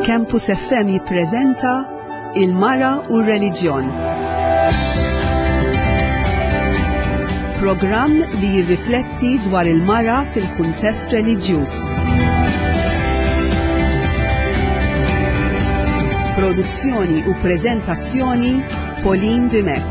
Campus FM jippreżenta Il-Mara u r-Reliġjon. Programm li jirrifletti dwar il-mara fil-kuntest reliġjuż. Produzzjoni u preżentazzjoni Pauline Dimek.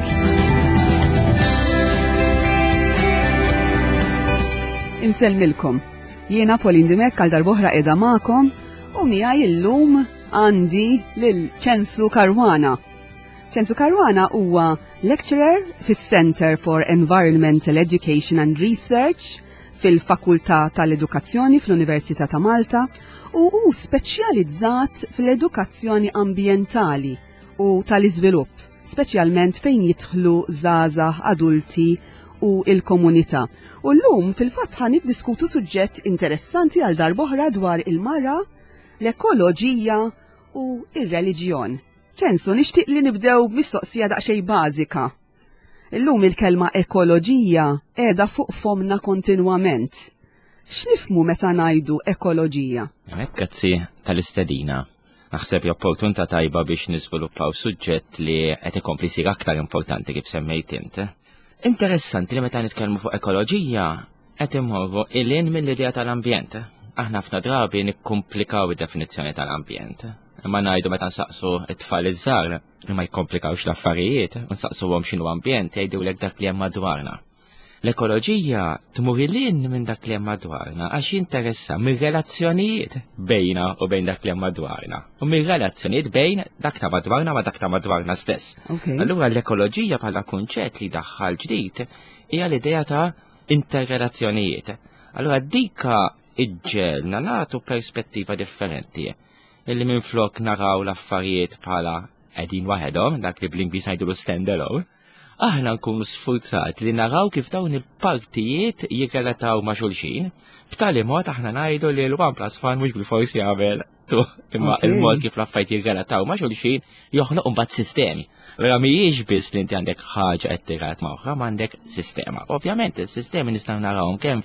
Inselmilkom. Jiena Pauline Dimek għal darbohra qiegħda magħkom u miegħi illum għandi lil Censu Caruana. Censu Caruana huwa lecturer fis-Center for Environmental Education and Research fil-Fakultà tal-Edukazzjoni fl-Università ta' Malta u hu speċjalizzat fl-edukazzjoni ambjentali u tal-iżvilupp, speċjalment fejn jidħlu żgħażagħ adulti u il-komunità. U llum fil-fatt ħan niddiskutu suġġett interessanti għal darb'oħra dwar il-mara, l-ekoloġija u ir-reliġjon. Censu, nixtieq li nibdew mistoqsija daqsxejn bażika. Illum il-kelma ekoloġija qiegħda fuq fomna kontinwament. X'nifhmu meta ngħidu ekoloġija? Grazzi tal-istedina. Naħseb opportunità tajba biex niżviluppaw suġġett li qed ikompli jsir aktar importanti kif semmejt int. Interessanti li meta nitkellmu fuq ekoloġija qed immorru il-lin mill-idea tal-ambjent. Aħna ħafna drabi nikkomplikaw id-definizzjoni tal-ambjent. Imma ngħidu meta nsaqsu t-tfal iż-żgħar li ma jkomplikawx l-affarijiet, nsaqsuhom x'inhu ambjent jgħidulek dak li hemm madwarna. L-ekoloġija tmur il-lin minn dak li hemm madwarna għax jinteressa mir-relazzjonijiet bejna u bejn dak li hemm madwarna. U mir-relazzjonijiet bejn dak ta' madwarna ma dak ta' madwarna stess. Allura l-ekoloġija bħala kunċett li daħħal ġdid hija l-idea ta' interrelazzjonijiet. Allura dika iġġelna nagħtu perspettiva differenti. Illi minflok naraw l-affarijiet bħala qegħdin waħedhom, dak li bl-Ingliż ngħidu stand-alone, aħna nkunu sfurzati li naraw kif dawn il-partijiet jirrelataw ma' xulxin, b'tali mod aħna ngħidu li l-1+1 mhux bil-forsi jagħmel imma il-mod kif l-affarijiet jirrelataw ma' xulxin joħloq imbagħad sistemi. Allura mhijiex biss li inti għandek ħaġa qed tirrat ma' oħra, m'għandek sistema. Ovvjament is-sistemi nistgħu narawhom kemm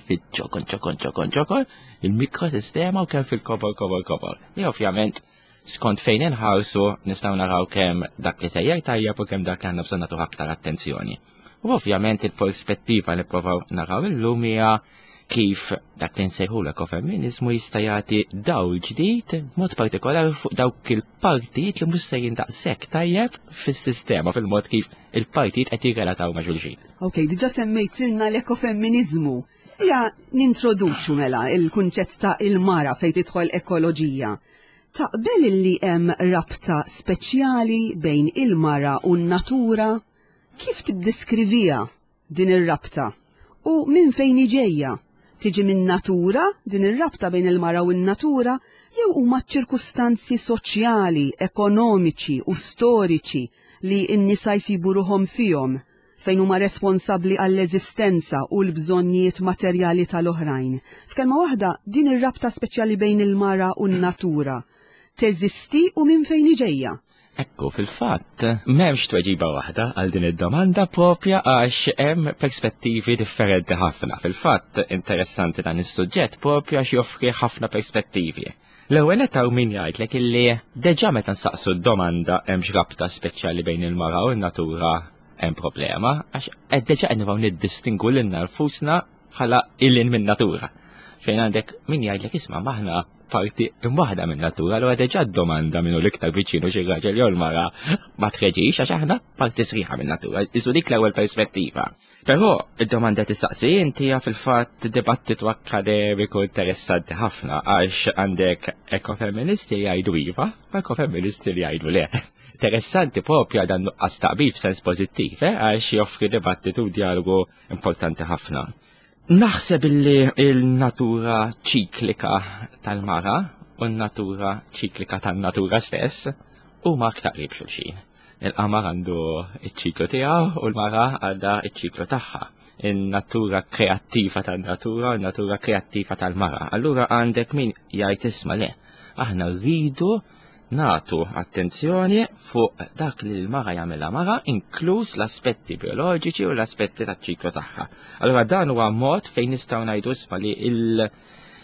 fiċ-ċokon, il-mikrosistema u kemm fil-kobor. Li ovvjament skont fejn inħarsu nistgħu naraw kemm dak li sejjer tajjeb u kemm dak li għandna bżonn nagħtu aktar attenzjoni. U ovvjament il-perspettiva li provaw naraw illum hija kif dak li nsejħu l-ekofemminizmu jista' jagħti dawl ġdid mod partikolari fuq dawk il-partijiet li mhux se jindaqshekk tajjeb fis-sistema fil-mod kif il-partijiet qed jirrelataw ma' xulxin. Okej, diġà semmejtilna l-ekofemminizmu. Ja nintroduċu mela il-kunċett ta' il-mara fejn tidħol ekoloġija. Taqbel li hemm rabta speċjali bejn il-mara u n-natura? Kif tiddeskrivija din ir-rabta? U minn fejn ġejja? Tiġi minn natura din ir-rabta bejn il-mara u n-natura jew huma ċirkustanzi soċjali, ekonomiċi u storiċi li n-nisa jsibu ruhom fihom fejn huma responsabbli għall-eżistenza u l-bżonnijiet materjali tal-oħrajn. F'kelma waħda din ir-rabta speċjali bejn il-mara u n-natura teżisti u minn fejn ġejja? Ekku, fil-fatt, m'hemmx tweġiba waħda għal din id-domanda propja għax hemm perspettivi differenti ħafna. Fil-fatt, interessanti dan is-suġġett propja għax joffri ħafna perspettivi. L-ewwel qed hawn min jgħidlek illi deġà meta nsaqsu d-domanda hemmx rabta speċjali bejn il-mara u n-natura hemm problema għax qed deġà qed nibgħu niddistingu lilna nfusna bħala ilin min-natura. Fejn għandek min jgħidlek isma' maħna parti imwaħda minn natura, l deġa d-domanda minnu l-iktar viċinu xi raġel jew l-mara ma tħreġix għax aħna parti sħiħa minn natura, isu dik l-ewwel perspettiva. Però id-domanda tistaqsi inti hija fil-fatt dibattitu akademiku interessanti ħafna għax għandek ekofeministi li jgħidu iva u ekofeministi li jgħidu le. Interessanti propja dan nuqqas taqbil f'sens pożittiv għax joffri dibattitu dialogu importanti ħafna. Naħseb illi il-natura ċiklika tal-mara u n-natura ċiklika tan-natura stess huma aktar qrib xulxin. Il-qamar għandu iċ-ċiklu tiegħu u l-mara għandha iċ-ċiklu tagħha. In-natura kreattiva tan-natura u n-natura kreattiva tal-mara. Allura għandek min jgħid isma' le, aħna rridu nagħtu attenzjoni fuq dak li l-mara jagħmilha mara, inkluż l-aspetti bioloġiċi u l-aspetti taċ-ċiklu tagħha. Allura dan huwa mod fejn nistgħu ngħidu isma' li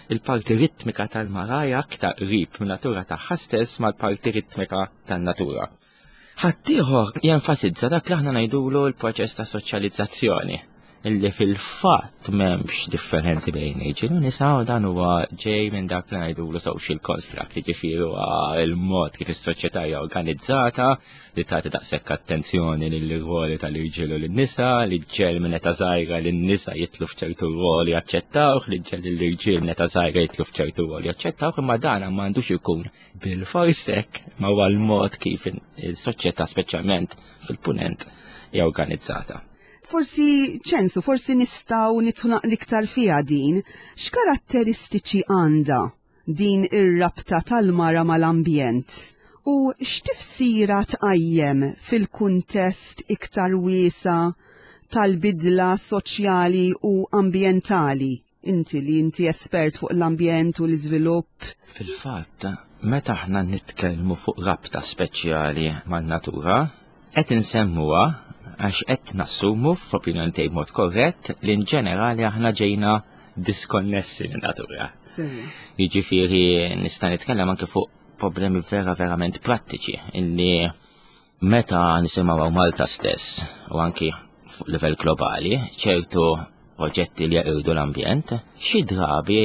il-parti ritmika tal-mara hija aktar qrib min-natura tagħha stess mal-parti ritmika tan-natura. Ħaddieħor jenfasizza dak li aħna ngħidulu l-proċess ta' soċjalizzazzjoni, illi fil-fatt m'hemmx differenzi bejn irġiel u nisa u dan huwa ġej minn dak li ngħidulu social construct, jiġifieri huwa l-mod kif is-soċjetà hija organizzata li tagħti daqshekk attenzjoni lill-irwoli tal-irġiel u lin-nisa, li ġġel minn eta żgħira lin-nisa jitlu f'ċertu rwoli jaċċettawh, li ġġel lill-irġiel minn eta żgħira jitlu f'ċertu rwoli jaċċettawh, imma dan m'għandux ikun bil-fors hekk ma huwa l-mod kif is-soċjetà speċjalment fil-punent hija organizzata. Forsi ċensu, forsi nistaw nitħu iktar fija din, x'karatteristiċi għandha din ir-rabta tal-mara mal-ambjent u x'tifsira tqajjem fil-kuntest iktar wiesa tal-bidla soċjali u ambjentali? Inti espert fuq l-ambjent u l-iżvilupp. Fil-fatt, meta aħna nitkellmu fuq rabta speċjali man-natura, qed insemmuha għax qed nassumu f'opinjoni tiegħi mod korrett li ġenerali aħna ġejna diskonnessi min-natura. Jiġifieri nista' nitkellem anke fuq problemi verament prattiċi illi meta nisimgħu Malta stess u anki fuq livell globali ċertu proġetti li jaqirdu l-ambjent, xi drabi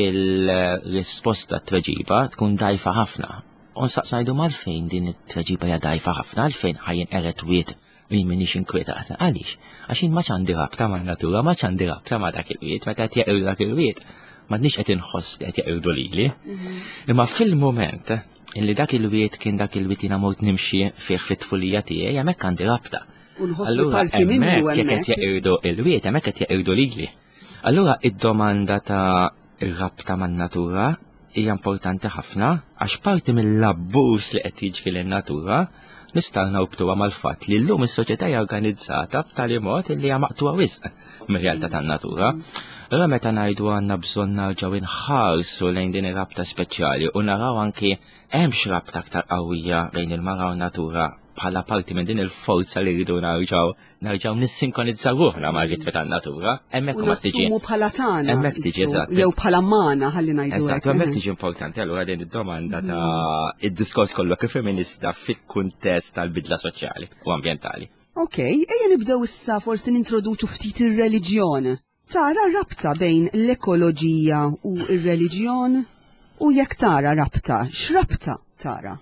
l-risposta tweġiba tkun dajfa ħafna. U nsaqsajdu malfejn din it-tweġiba hija dajfa ħafna, għalfejn ħajjin qeret wiet u minix inkwetata. Għaliex? Għaxin ma ċandi rabta ma' natura, ma ċandi rabta ma' dak il-wiet, meta qed jaqirdu dak il-wiet, ma nix qed inħoss li qed jaqirdu lili. Imma fil-moment illi dak il-wiet kien dak il-wiet jiena mort nimxi fih fit-tfulija tiegħi, hemmhekk għandi rabta. Allura hemmhekk jekk qed jaqirdu il-wiet, hemmhekk qed jaqirdu lili. Allura id-domanda ta' ir-rabta man-natura hija importanti ħafna għax parti mill-abbuż li qed jiġri lin-natura nistgħu nawbtuha mal-fatt li llum is-soċjetà hija organizzata b'tali mod li hija maqtuha wisq mir-realtà tan-natura. Allura meta ngħidu għandna bżonn narġgħu inħarsu lejn din ir-rabta speċjali u naraw anki hemm xi rabta aktar qawwija bejn il-mara u n-natura bħala parti minn din il-forza li rridu narġgħu nissinkronizzaw ruħna mar-ritmi tan-natura, hemmhekk ma tiġi. U bħala tagħna. Hemmhekk tiġi eżatt. Jew bħala magħna ħalli ngħidu. Eżatt, hemmhekk tiġi importanti allura din id-domanda ta' id-diskors kollu kif feminista fil-kuntest tal-bidla soċjali u ambjentali. Okej, ejja nibdew issa forsi nintroduċu ftit ir-reliġjon. Tara rabta bejn l-ekoloġija u r-reliġjon u jekk tara rabta, x'rabta tara?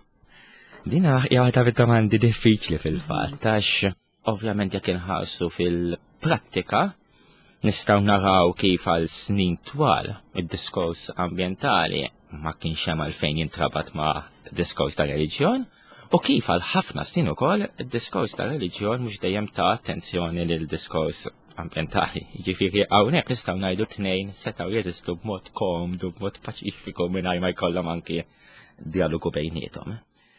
Dina hija waħda mid-domandi diffiċli fil-fatt għax ovvjament jekk inħarsu fil-prattika nistgħu naraw kif għal snin twal id-diskors ambjentali ma kienx hemm għalfejn jintrabat ma' diskors ta' reliġjon u kif għal ħafna snin ukoll id-diskors ta' reliġjon mhux dejjem ta' attenzjoni lil diskors ambjentali. Jiġifieri hawnhekk nistgħu ngħidu tnejn setgħu jeżistu b'mod komdu, b'mod paċifiku mingħajr ma jkollhom anke dialogu bejniethom.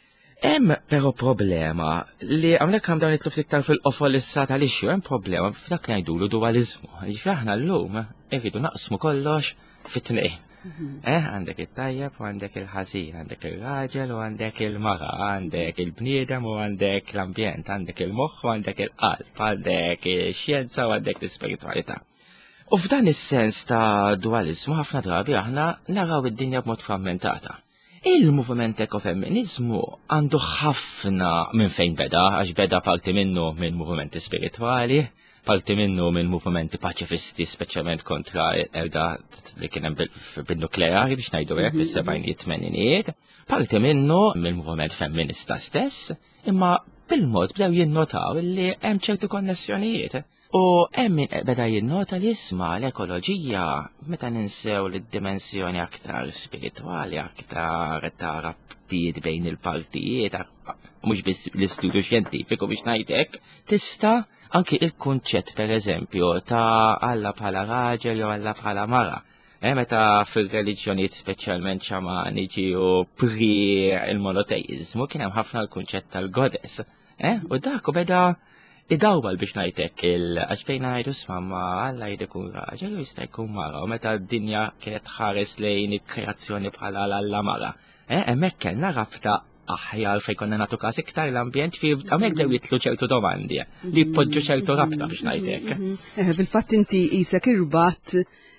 Hemm però problema li hawnhekk hemm dawn nitlu iktar fil-qofol issa tal-ixxu, hemm problema f'dak li ngħidulu dualiżmu. Jiġifieri aħna llum irridu naqsmu kollox fit-tnejn. Għandek it-tajjeb u għandek il-ħażin, għandek il-raġel u għandek il-mara, għandek il-bniedem u għandek l-ambjent, għandek il-moħħ u għandek il-qalb, għandek ix-xjenza u għandek l-ispiritwalità. U f'dan is-sens ta' dualiżmu ħafna drabi aħna naraw id-dinja b'mod frammentata. Il-moviment ekofemminizmu għandu ħafna minn fejn beda, għax beda parti minnu minn movimenti spiritwali, parti minnu minn movimenti paċifisti speċjalment kontra l-erda li kien hemm bil-nukleari biex ngħidu hekk fis-sebgħinijiet tmeninijiet, parti minnu mill-moviment femminista stess, imma bil-mod bdew jinnotaw li hemm ċertu konnessjonijiet. U hemm min beda jinnota li jisma' l-ekoloġija meta ninsew l-dimensjoni aktar spiritwali, aktar ta' rabtiet bejn il-partijiet, mhux biss l-istudju xjentifiku biex ngħidlek, tista' anki il-kunċett pereżempju ta' Alla bħala raġel jew Alla bħala mara. Meta fil-reliġjonijiet speċjalment xamaniċi u pri il-monoteizmu kien hemm ħafna l-kunċett tal-goddess. U dak beda id-dawbal biex najtek il-għaxbejna najdu s-mamma Alla jidekun raġel u jista' jkun mara u meta d-dinja kienet ħares lejn il-kreazzjoni bħala Alla mara. Hemmhekk kellna rabta aħjar fejn konna nagħtu każ iktar l-ambjent fi hemmhekk dew jitlu ċertu domandi li jpoġġu ċertu rabta biex ngħidlek. Fil-fatt inti qisek irbat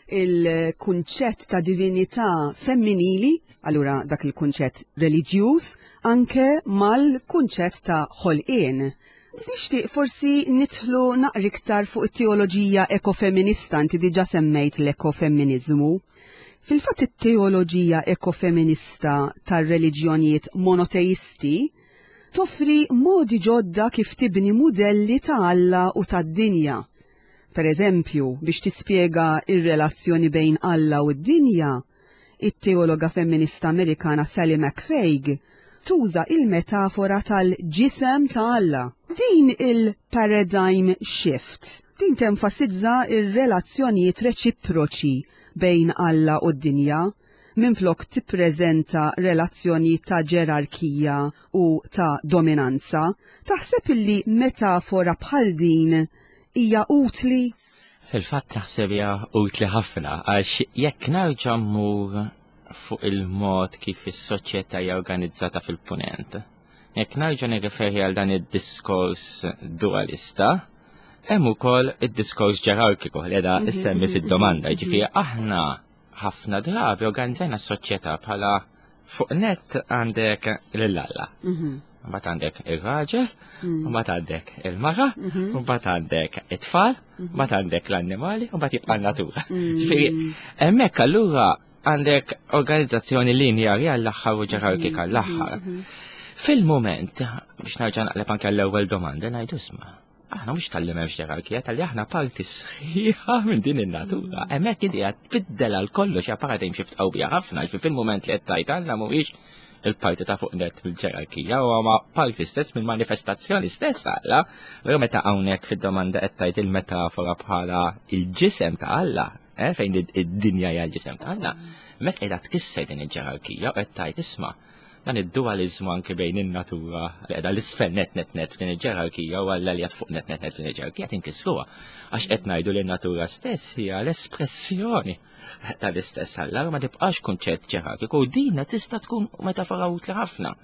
il-kunċett ta' divinità femminili, allura dak il-kunċett reliġjuż, anke mal-kunċett ta' ħolqien. Nixtieq forsi nidħlu naqri iktar fuq it-teoloġija ekofeminista, inti diġà semmejt l-ekofeminizmu. Fil-fatt it-teoloġija ekofeminista tar-reliġjonijiet monoteisti toffri modi ġodda kif tibni modelli ta' Alla u tad-dinja. Per eżempju, biex tispjega ir-relazzjoni bejn Alla u d-dinja, it-teologa femminista Amerikana Sally McFaig tuża il-metafora tal-ġisem ta' Alla. Din il-paradigm shift, din tenfasizza ir-relazzjonijiet reċiproċi bejn Alla u d-dinja, minflok tippreżenta relazzjoni ta' ġerarkija u ta' dominanza. Taħseb illi metafora bħal din hija utli? Fil-fatt naħseb hija utli ħafna għax jekk nerġa' mmur fuq il-mod kif is-soċjetà hija organizzata fil-punent. Jekk nerġa' nirreferi għal dan id-diskors dualista, hemm ukoll id-diskors ġerarkiku li qiegħda issemmi fid-domanda, jiġifieri aħna ħafna drabi organizzajna s-soċjetà bħala fuq net għandek l-Alla. Mbagħad għandek ir-raġel, mbagħad għandek il-mara, mbagħad għandek it-tfal, mbagħad għandek l-annimali, mbagħad jibqa' n-natura. Ġifieri hemmhekk allura għandek organizzazzjoni linjarja għall-aħħar u ġerarkika għall-aħħar. Fil-moment, biex narġa' naqleb anke l-ewwel domanda ngħidu isma'. Aħna mhux tal-li m'hemmx ġerarkija, tal-li aħna parti sħiħa minn din in-natura. Hemmhekk inti qed tbiddel għal kollox hija paradigm shift qawwija ħafna, fil-mument li qed tajt Alla mhuwiex il-parti ta' fuq net mill-ġerarkija u ma parti stess mill-manifestazzjoni stess Alla. Veru meta hawnhekk fid-domanda qed tajt il-metafora bħala il-ġisem ta' Alla, fejn id-dinja hija l-ġisem ta' Alla, hemmhekk qiegħda tkisser din il-ġerarkija u qed tajt isma' dan id-dualizmu anke bejn in-natura li qiegħda l-isfel net f'din il-ġerarkija u Alla li qed fuq net f'din il-ġerarkija tinkisruha għax qed ngħidu li n-natura stess hija l-espressjoni tal-istess Alla ma tibqax kunċett ġerarkiku u din tista' tkun metafora utli ħafna.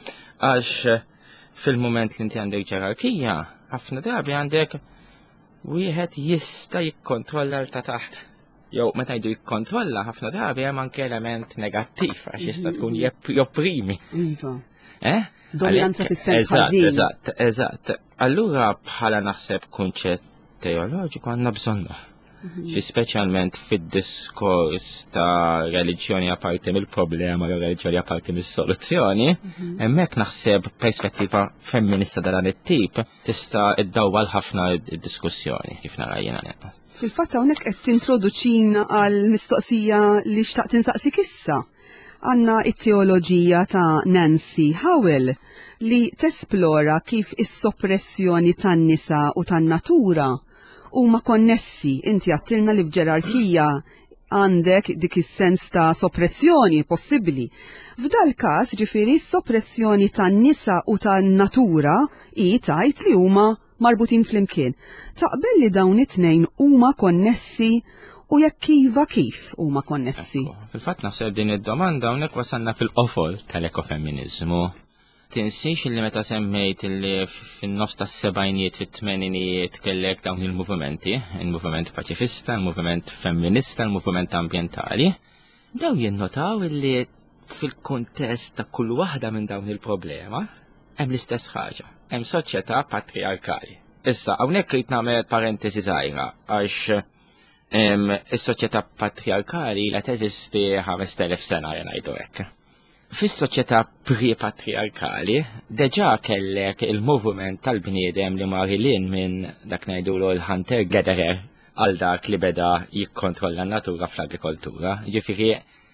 Għax fil-mument li inti għandek ġerarkija, ħafna drabi għandek wieħed jista' jikkontrolla l ta' taħt. Jew meta jdu jikkontrolla ħafna drabi hemm anke element negattiv għax jista' tkun jopprimi. Iva. Dominanza fis-sens ħażin. Eżatt. Allura bħala naħseb kunċett teoloġiku għandna bżonna. Xi speċjalment fid-diskors ta' reliġjoni apparti mill-problema jew reliġjoni apparti mis-soluzzjoni, hemmhekk naħseb perspettiva femminista ta' dan it-tip tista' iddawwal ħafna d-diskussjoni kif nara jiena naqgħod. Fil-fatt hawnhekk qed tintroduċina għal mistoqsija li xtaqt insaqsik issa. Għandna it-teoloġija ta' Nancy Howell li tesplora kif is-soppressjoni tan-nisa u tan-natura huma konnessi. Inti għattilna li f'ġerarkija għandek dik is-sens ta' soppressjoni possibbli. F'dal każ ġifieri s-soppressjoni tan-nisa u tan-natura hi tajt li huma marbutin flimkien. Taqbel li dawn it-tnejn huma konnessi u jekk iva kif huma konnessi? Fil-fatt naħseb din id-domanda hawnhekk wasalna fil-qofol tal-ekofeminiżmu. Tinsix li meta semmejt li fin-nofs tas-sebgħinijiet fit-tmeninijiet kellek dawn il-movimenti, il-moviment paċifista, il-moviment femminista, il-moviment ambjentali, daw jinnotaw li fil-kuntest ta' kull waħda minn dawn il-problema hemm l-istess ħaġa, hemm soċjetà patriarkali. Issa hawnhekk rid nagħmel parentesi żgħira għax is-soċjetà patriarkali la teżisti 5000 sena ngħidu hekk. Fis-soċjetà pre-patriarkali, deġa kellek il-movement tal-bniedem li mar lin minn dak ngħidulu l-hunter-gatherer għal dak li beda jikkontrolla n-natura fl-agrikoltura. Ġifieri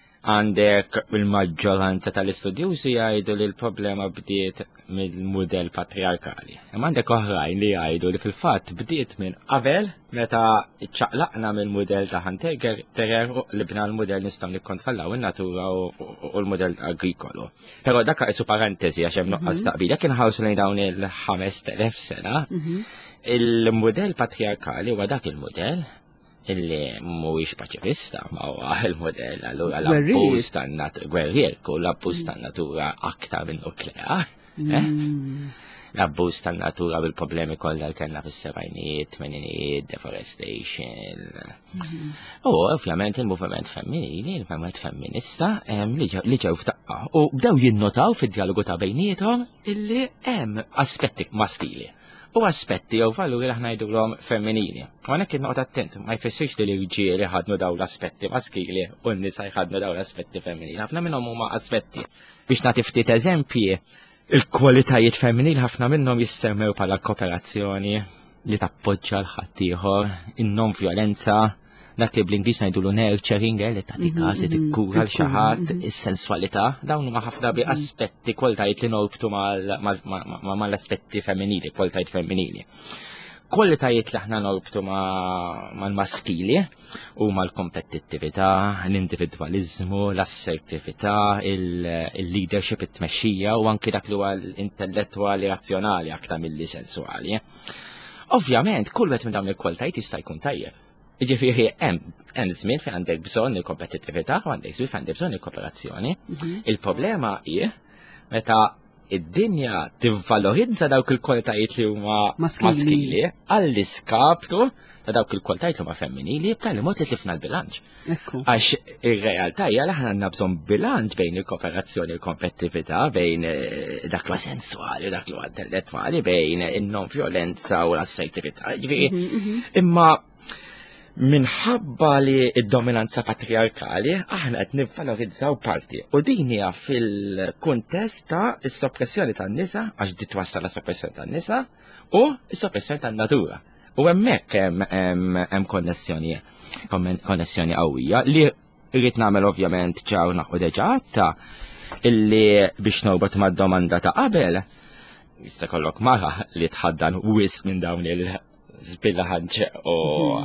għandek il-maġġoranza tal-istudjużi jgħidu li l-problema bdiet mill-mudell patriarkali. Imma għandek oħrajn li jgħidu li fil-fatt bdiet minn qabel meta ċaqlaqna mill-mudell ta' hunter-gatherer li bna l-mudell nistgħu nikkontrollaw in-natura u l-mudell agrikolu. Però dak isu parentesi għax hemm nuqqas taqbil. Jekk inħarsu lejn dawn il-5000 sena, il-mudell patriarkali huwa dak il-mudell illi mhuwiex paċifista ma huwa il-modell allura l-abbuż tan-natura gwerrier u l-abbuż tan-natura aktar minn nuklear. l-abbuż tan-natura bil-problemi kollha li kellna fis-sebgħinijiet, tmeninijiet, deforestation. U ovvjament il-moviment femminili, il-moviment femminista li ġew f'daqqa u bdew jinnotaw fid-dialogu ta' bejniethom illi hemm aspetti maskili u aspetti jew valuri li aħna ngħidulhom femminili. U għanek innoqgħod attent, ma jfissirx li l-irġieli ħadnu dawn l-aspetti maskili u n-nisa jħadnu dawn l-aspetti femminili. Ħafna minnhom huma aspetti. Biex nagħti ftit eżempji, il-kwalitajiet femminili ħafna minnhom jissemmew bħala kooperazzjoni li tappoġġja l-ħaddieħor, in-non violenza, dak li bl-Ingliż ngħidulu nurturing li tagħti każ li tikkura l xi ħadd, is-senswalità, dawn huma ħafna bi aspetti kwalitajiet li norbtu mal-aspetti femminili, kwalitajiet femminili. Kwalitajiet li aħna norbtu mal-maskili u mal-kompetittività, l-individwaliżmu, l-assertività, il-leadership, it-tmexxija u anki dak li huwa l-intellettwali razzjonali aktar milli sensuali. Ovvjament, kull wieħed minn dawn il-kwalitajiet jista' jkun tajjeb. Jiġifieri hemm żmien fejn għandek bżonn il-kompetittività u għandek żmien fejn għandek bżonn il-kooperazzjoni. Il-problema hi meta id-dinja tivvalorizza dawk il-kwalitajiet li huma maskili għall-iskaptu ta' dawk il-kwalitajiet li huma femminili b'tali mod li tlifna l-bilanċ. Għax ir-realtà hija li aħna għandna bżonn bilanċ bejn il-kooperazzjoni u l-kompetittività, bejn dak li huwa sensuali u dak li huwa intellettwali, bejn in-non violenza u l-assertività. Imma minħabba li id-dominanza patriarkali aħna qed nivvalorizzaw parti u din hija fil-kuntest ta' is-soppressjoni tan-nisa għax di twassal la-soppressjoni tan-nisa u s-soppressjoni tan-natura. U hemmhekk hemm konnessjoni qawwija li rrid nagħmel ovvjament ċaw naħu deġa għatta illi biex norbot mad-domanda ta' qabel jista' kollok mara li tħaddan wis minn dawn il-żbillaħanġ u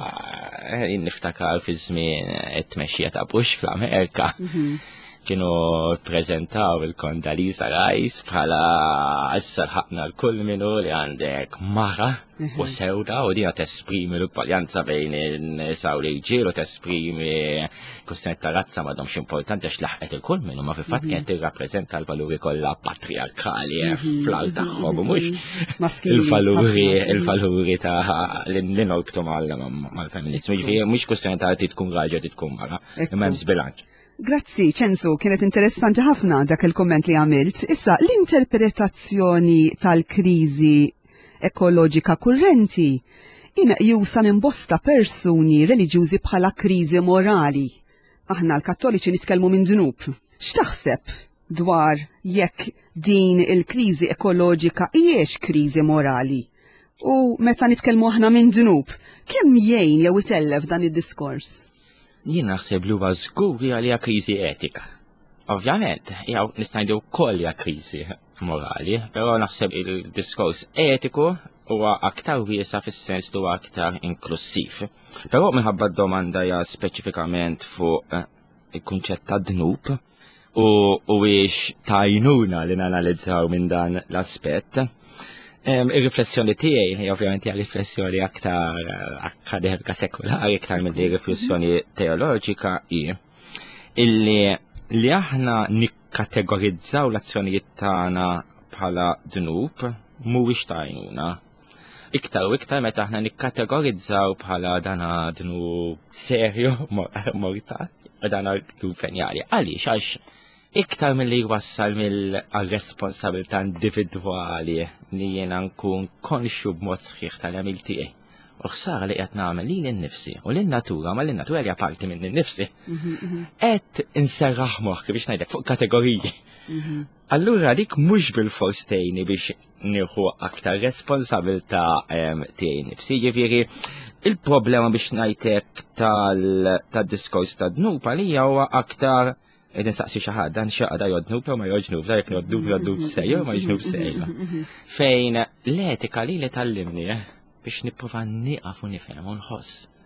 niftakar fi żmien it-tmexxija ta' Bush fl-Amerika kienu ppreżentaw il-Condoleezza Rice bħala issa ħaqna l-kull minnu li għandek mara u sewda u dina tesprimi l-ugwaljanza bejn in-nisa u l-irġiel u tesprimi kwistjoni ta' razza m'għadhomx importanti għax laħqet il-kull minnu ma fil-fatt kienet tirrappreżenta l-valuri kollha patriarkali fl-għal tagħhom u mhux il-valuri ta' li norbtu mal-femminizmu. Jiġifieri mhux kwistjoni ta' tkun raġel tkun mara, imma hemm żbilanċ. Grazzi, Censu, kienet interessanti ħafna dak il-komment li għamilt. Issa, l-interpretazzjoni tal-kriżi ekoloġika kurrenti inqjusa minn bosta persuni reliġjużi bħala kriżi morali. Aħna l-Kattoliċi nitkellmu minn dnub. X'taħseb dwar jekk din il-kriżi ekoloġika hijiex kriżi morali? U meta nitkellmu aħna minn dnub, kemm jgħin jew itellef dan id-diskors? Jien naħseb li huwa żgur hija kriżi etika. Ovvjament, jew nista' ngħidu wkoll hija kriżi morali, però naħseb il-diskors etiku huwa aktar wiesa fis-sens li huwa aktar inklusiv. Però minħabba d-domanda hija speċifikament fuq il-kunċett ta' dnub u wiex tajnuna li nanalizzaw minn dan l-aspett. Ir-riflessjoni tiegħi hija ovvjament hija riflessjoni aktar akademika sekulari aktar milli riflessjoni teoloġika hi illi li aħna nikkategorizzaw l-azzjonijiet tagħna bħala dnub mhuwiex tajnuna. Iktar u iktar meta aħna nikkategorizzaw bħala dana dnub serju mortali u dana dnub fenjali. Għaliex għax iktar mill-li jwassal mill-responsabilità individwali li jiena nkun konxu b'mod sħiħ tal-għamil tiegħi. U ħsara li qed nagħmel li l-nifsi u l-natura ma l-natura hija parti minn innifsi. Qed inserraħ moħħi biex ngħidlek fuq kategoriji. Allura dik mhux bil-fors tgħinni biex nieħu aktar responsabilità tiegħi nnifsi. Jiġifieri il-problema biex ngħidlek tad-diskors ta' dnub għalija huwa aktar Eden saqsi xaħad, dan xaqda jodnub ma jodnub, da jek jodnub sejju ma jodnub sejju. Fejn l-etika li tal-limni biex niprofa niqaf u nifhem u nħoss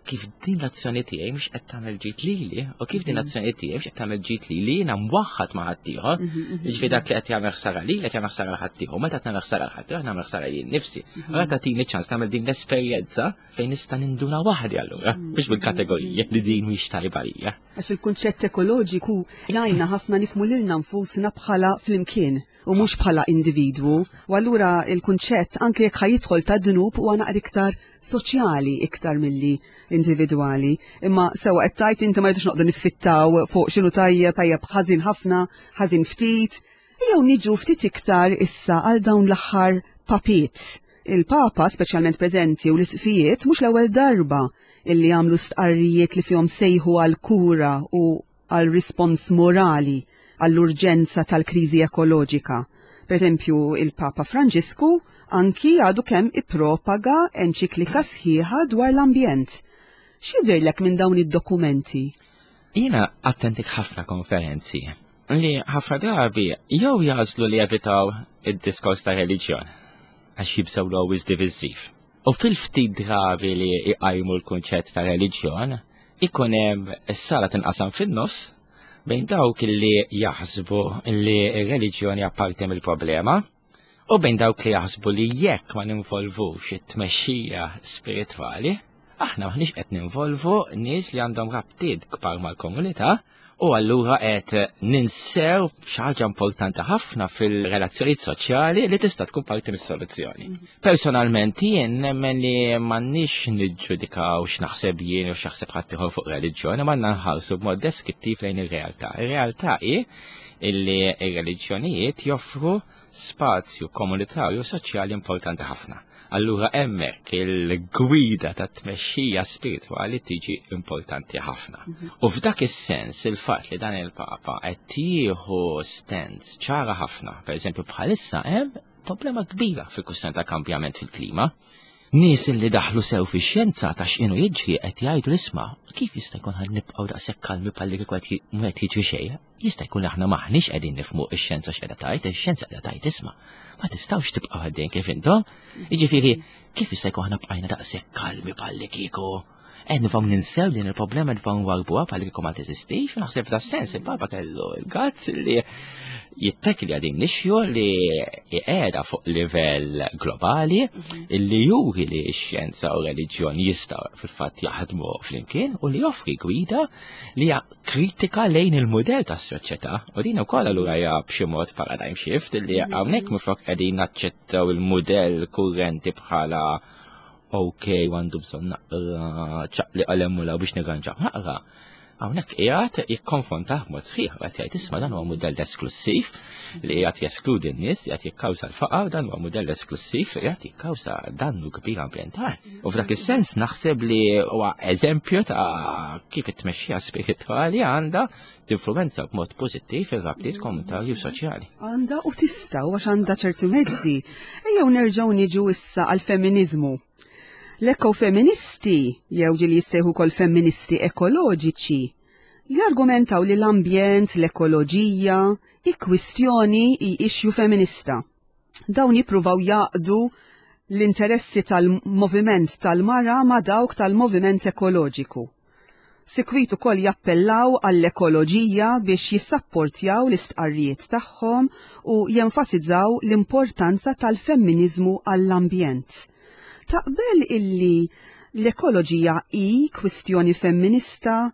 kif din l-azzjoni tiegħi mhux qed tagħmel ġid lili, u kif din l-azzjoni tiegħi mhux qed tagħmel ġid lili jiena mwaħħad ma' ħaddieħor. Jiġifieri dak li qed jagħmel ħsara li qed jagħmel ħsara ħaddieħor, meta qed nagħmel ħsara ħaddieħor nagħmel ħsara lil nifsi. Allura tagħtini ċans nagħmel din l-esperjenza fejn nista' ninduna waħdi allura, biex bil-kategorija li din mhix tajba hija. Għax il-kunċett ekoloġiku jgħinna ħafna nifmu lilna nfusna bħala flimkien u mhux bħala individwu, u allura il-kunċett anke jekk ħajidħol ta' dnub huwa naqra iktar soċjali iktar milli individwali. Imma sewa qed tgħid inti ma rridux noqdu niffittaw fuq x'inhu tajjeb ħażin ħafna, ħażin ftit. Jew niġu ftit iktar issa għal dawn l-aħħar papiet. Il-Papa, speċjalment preżenti u l-isqifijiet, mhux l-ewwel darba illi għamlu stqarrijiet li fihom sejħu għal kura u għal rispons morali għall-urġenza tal-kriżi ekoloġika. Per eżempju, il-Papa Franġisku anki għadu kemm ippropaga enċiklika sħiħa dwar l-ambjent. X'jidhirlek minn dawn id-dokumenti? Jiena attentik ħafna konferenzi li ħafna drabi jew jażlu li jevitaw id-diskors ta' reliġjon għax jibsew l-għawis diviżiv. U fil-ftit drabi li iqajmu l-kunċett ta' reliġjon, ikun hemm is-sala tinqasam fin-nofs bejn dawk li jaħsbu li r-reliġjoni apparti mill-problema u bejn dawk li jaħsbu li jekk ma ninvolvux it-tmexxija spiritwali, aħna maħniex qed ninvolvu nies li għandhom rabtiet kbar mal-komunità u allura qed ninsew xi ħaġa importanti ħafna fil-relazzjonijiet soċjali li tista' tkun parti mis-soluzzjoni. Personalment jien nemmen li m'għandniex niġġudikaw x'naħseb jien u x'naħseb ħadd ieħor fuq reliġjoni, ma nħarsu b'mod deskrittiv lejn ir-realtà. Ir-realtà hi illi r-reliġjonijiet joffru spazju komunitarju soċjali importanti ħafna. Allura hemmhekk il-gwida ta' tmexxija spiritwali tiġi importanti ħafna. U f'dak is-sens il-fatt li dan il-Papa qed jieħu stents ċara ħafna, pereżempju bħalissa hemm problema kbira fil-kwistjoni ta' kambjament fil-klima. Nies li daħlu sew fix-xjenza ta' x'inhu jiġri qed jgħidu l-isma' kif jista' jkun ħad nibqgħu daqshekk kalmi bħalli kieku qed jiġri xejn. Jista' jkun li aħna maħniex qegħdin nifhmu x-xjenza x'qiegħda tgħid, ix-xjenza qiegħda tgħid isma' ma tistgħux tibqgħu ħaddejn kif intom. Jiġifieri kif jista' jkun aħna bqajna daqshekk kalmi bħalli kieku nifhom ninsew din il-problema nifhom warbuha bħalli kieku ma teżistix, u naħseb f'das-sens il-Papa kellu l-gazz li jittekli għadin nixju li qiegħda fuq livell globali illi juri li x-xjenza u reliġjon jistgħu fil-fatt jaħdmu flimkien u li joffri gwida li hija kritika lejn il-mudell tas-soċjetà u din ukoll allura hija b'xi mod paradigm shift li hawnhekk mifrok qegħdin naċċettaw il-mudell kurrenti bħala għandu bżonn naqra ċaqli qalemula biex nirranġaw naqra. Hawnhekk qiegħed jikkonfronta b'mod sħiħ qed jgħid isma' dan huwa mudell esklusiv li qiegħed jeskludi n-nies, qiegħed jikkawża l-faqar, dan huwa mudell esklusiv li qiegħed jikkawża dannu kbir ambjentali. U f'dak is-sens naħseb li huwa eżempju ta' kif it-tmexxija spiritwali għandha tinfluwenza b'mod pożittiv ir-rabtiet komunitarji u soċjali. Għandha u tista' għax għandha ċerti mezzi. Ejjew nerġgħu niġu issa għall-feminiżmu. L-ekofeministi, jew ġili jissejħu kol feministi ekoloġiċi, jargumentaw li l-ambjent, l-ekoloġija, i-kwistjoni i-ixju feminista. Dawn jippruvaw jaqdu l-interessi tal-moviment tal-mara ma dawk tal-moviment ekoloġiku. Sikwitu kol jappellaw għall-ekoloġija biex jissapportjaw l-istqarrijiet tagħhom u jenfasizzaw l-importanza tal-femminizmu għall-ambjent. Taqbel illi l-ekoloġija hi kwistjoni femminista,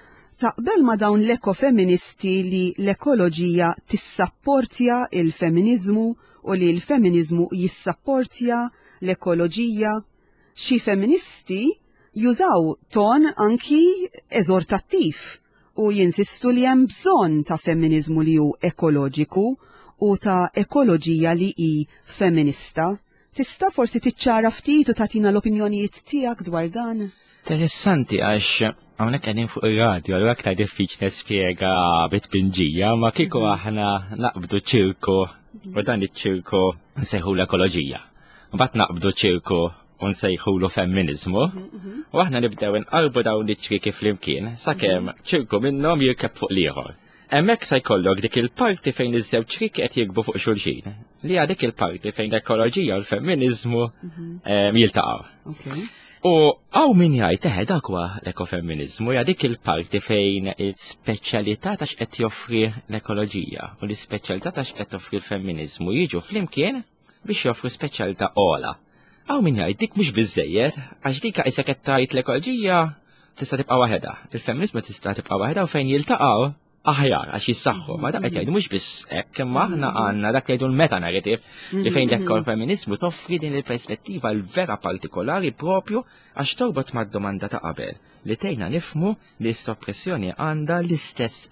taqbel ma dawn l-ekofeministi li l-ekoloġija tissapportja il-feminizmu u li l-feminizmu jissapportja l-ekoloġija. Xi feministi jużaw ton anki eżortattiv u jinsistu li hemm bżonn ta' feminizmu li hu ekoloġiku u ta' ekoloġija li hi feminista. Tista' forsi tiċċara ftit u tagħtina l-opinjonijiet tiegħek dwar dan? Interessanti għax hawnhekk qegħdin fuq ir-radju għal aktar diffiċli nispjega bit-pinġija ma kieku aħna naqbdu ċirku u dan iċ-ċirku nsejħu l-ekoloġija. Mbagħad naqbdu ċirku u nsejħulu femminizmu u aħna nibdew inqarbu dawn iċ-ċriki flimkien sakemm ċirku minnhom jirkeb fuq l-ieħor. Hemmhekk se jkollok dik il-parti fejn iż-żewġ ċriki qed jikbu fuq xulxin. Li dik il-parti fejn l-ekoloġija u l-femminizmu jiltaqgħu. U għaw min jgħid dak huwa l-ekofemminizmu hija dik il-parti fejn il-speċjalità ta' x'qed joffri l-ekoloġija u l-ispeċjalità ta' x'qed joffri l-femminizmu jiġu flimkien biex joffru speċjalità ogħla. Għaw min jgħid dik mhux biżejjed għax dik isa qed tgħid l-ekoloġija tista' tibqa' waħedha, il-femminizmu tista' tibqa' waħedha u fejn jiltaqgħu aħjar għax jissaħħu, ma dak qed jgħidu mhux biss hekk imma aħna għandna dak jgħidu l-meta narrativ li fejn l-ekofemminizmu toffri din il-perspettiva l-vera partikolari propju għax torbot mad-domanda ta' qabel li tgħinna nifhmu li s-soppressjoni għandha l-istess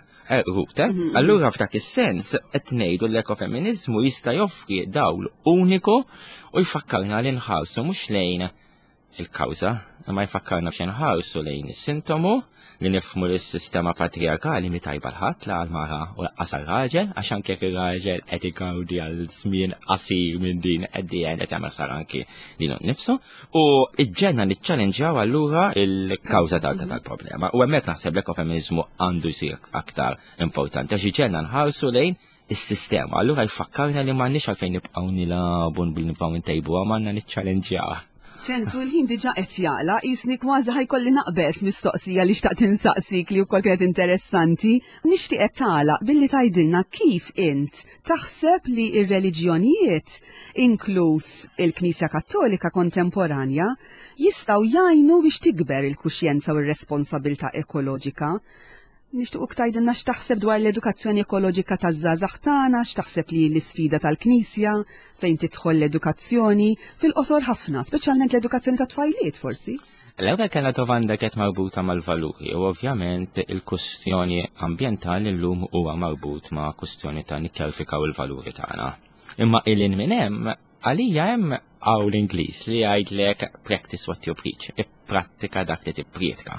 root. Allura f'dak is-sens qed ngħidu l-ekofemminizmu jista' joffri dawl uniku u jfakkarna li nħarsu mhux lejn il-kawża, imma jfakkarna f'xejn nħarsu lejn is-sintomu li nifhmu li s-sistema patriarkali mi tajba l-ħadd la għal-mara u laqqas għal-raġel, għax anke ir-raġel qed igawdi għal żmien qasir minn din qegħdin qed jagħmel sar anki din nnifsu, u iġġenna niċċallenġjaw allura il-kawża tal-problema. U hemmhekk naħseb l-ekofemminizmu għandu jsir aktar importanti għax iġġenna nħarsu lejn is-sistema. Allura jfakkarna li m'għandniex għalfejn nibqgħu nilagħbu nibqgħu ntejbuha m'għandna niċċallenġjawha. ċensu l-ħin diġa qed jaqla, jisni kważi ħajkolli naqbes mistoqsija li xtaqt insaqsik li wkoll kienet interessanti. Nixtieq qed tagħlaq billi tgħidilna kif int taħseb li r-reliġjonijiet, inkluż il-Knisja Kattolika kontemporanja, jistgħu jgħinu biex tikber il-kuxjenza u r-responsabilità ekoloġika. Nixtieq tgħidilna x'taħseb dwar l-edukazzjoni ekoloġika taż-żgħażagħ tagħna, x'taħseb li l-isfida tal-Knisja fejn tidħol l-edukazzjoni fil-qosor ħafna, speċjalment l-edukazzjoni ta' tfajliet forsi. L-ewwel kellha domanda kienet marbuta mal-valuri u ovvjament il-kwistjoni ambjentali llum huwa marbut ma' kwistjoni ta' nikkjarifikaw il-valuri tagħna. Imma il-in minn hemm għalija hemm hawn l-Ingliż li jgħidlek practice what you preach, ipprattika dak li tipprietka.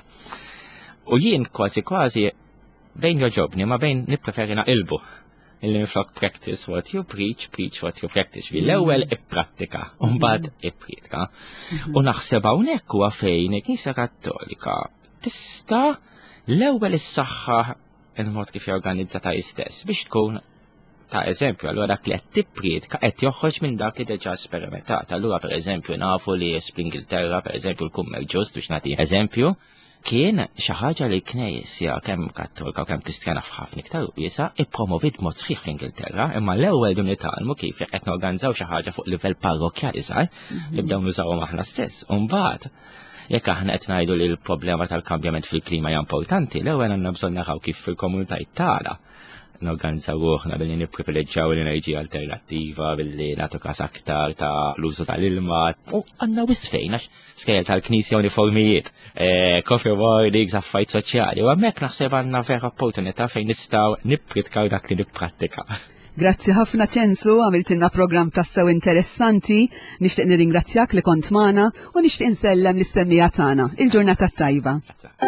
U jien kważi bejn joġobni ma bejn nippreferi naqilbu. Illi miflok practice what you preach, preach what you practice. L-ewwel ipprattika, u mbagħad ipprietka. U naħseb hawnhekk huwa fejn il-Knisja Kattolika tista' l-ewwel issaħħaħ il-mod kif jorganizzata stess biex tkun ta' eżempju, allura dak li qed tipprietka qed joħroġ minn dak li diġà sperimentat. Allura pereżempju nafu li fl-Ingilterra pereżempju l-kummer ġust biex nagħti eżempju kien xi ħaġa li l-Knisja kemm Kattolika u kemm Kristjana f'ħafna iktar wiesa ippromovit mod sħiħ fl-Ingilterra, imma l-ewwel dun nitalmu kif jekk qed norganizzaw xi ħaġa fuq livell parrokjali żgħar li bdew nużawhom aħna stess. U mbagħad jekk aħna qed ngħidu li l-problema tal-kambjament fil-klima hija importanti, l-ewwel għandna bżonn naraw kif fil-komunitajiet tagħna norganizzaw ruħna billi nipprivileġġjaw l-enerġija alternattiva, billi nagħtu każ aktar ta' l-użu tal-ilma. U għandna wisfejn għax skejjel tal-Knisja uniformijiet, coffee warnings, affarijiet soċjali, u hemmhekk naħseb għandna vera opportunità fejn nistgħu nippritkaw dak li nipprattika. Grazzi ħafna ċensu, għamiltilna programm tassew interessanti, nixtieq nirringrazzjak li kont magħna u nixtieq insellem lis-semmija tagħna. Il-ġurnata tajba.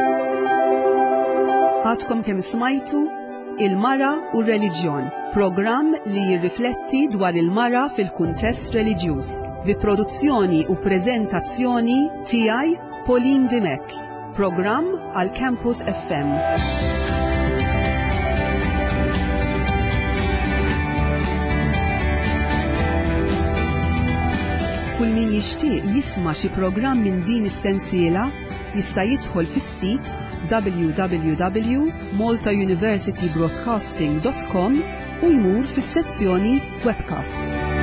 Għadkom kemm smajtu Il-mara u r-reliġjon, programm li jirrifletti dwar il-mara fil-kuntest reliġjuż, bi produzzjoni u preżentazzjoni tiegħi Pauline Dimek, programm għal Campus FM. Kull min jixtieq jisma' xi programm minn din is-sensiela jista' jidħol fis-sit www.maltauniversitybroadcasting.com u jmur fis-sezzjoni Webcasts.